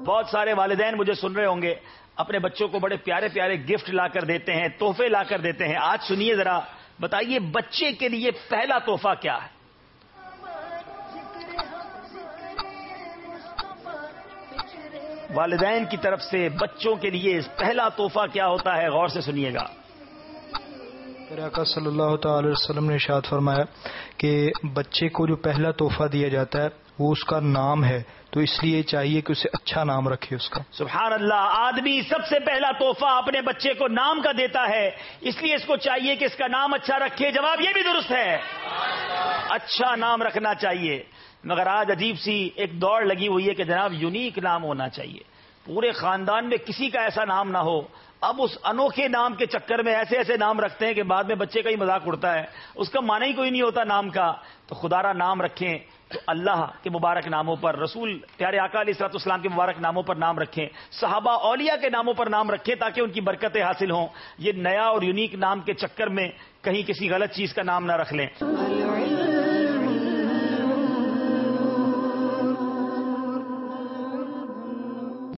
بہت سارے والدین مجھے سن رہے ہوں گے، اپنے بچوں کو بڑے پیارے پیارے گفٹ لا کر دیتے ہیں، تحفے لا کر دیتے ہیں. آج سنیے ذرا، بتائیے بچے کے لیے پہلا تحفہ کیا ہے؟ والدین کی طرف سے بچوں کے لیے پہلا تحفہ کیا ہوتا ہے؟ غور سے سنیے گا. آقا صلی اللہ تعالی وسلم نے ارشاد فرمایا کہ بچے کو جو پہلا تحفہ دیا جاتا ہے وہ اس کا نام ہے، تو اس لیے چاہیے کہ اسے اچھا نام رکھے اس کا. سبحان اللہ. آدمی سب سے پہلا تحفہ اپنے بچے کو نام کا دیتا ہے، اس لیے اس کو چاہیے کہ اس کا نام اچھا رکھے. جواب یہ بھی درست ہے، اچھا نام رکھنا چاہیے. مگر آج عجیب سی ایک دوڑ لگی ہوئی ہے کہ جناب یونیک نام ہونا چاہیے، پورے خاندان میں کسی کا ایسا نام نہ ہو. اب اس انوکھے نام کے چکر میں ایسے ایسے نام رکھتے ہیں کہ بعد میں بچے کا ہی مذاق اڑتا ہے، اس کا معنی ہی کوئی نہیں ہوتا نام کا. تو خدا را نام رکھیں تو اللہ کے مبارک ناموں پر، رسول پیارے آقا علیہ الصلوۃ والسلام کے مبارک ناموں پر نام رکھیں، صحابہ اولیاء کے ناموں پر نام رکھیں تاکہ ان کی برکتیں حاصل ہوں. یہ نیا اور یونیک نام کے چکر میں کہیں کسی غلط چیز کا نام نہ رکھ لیں.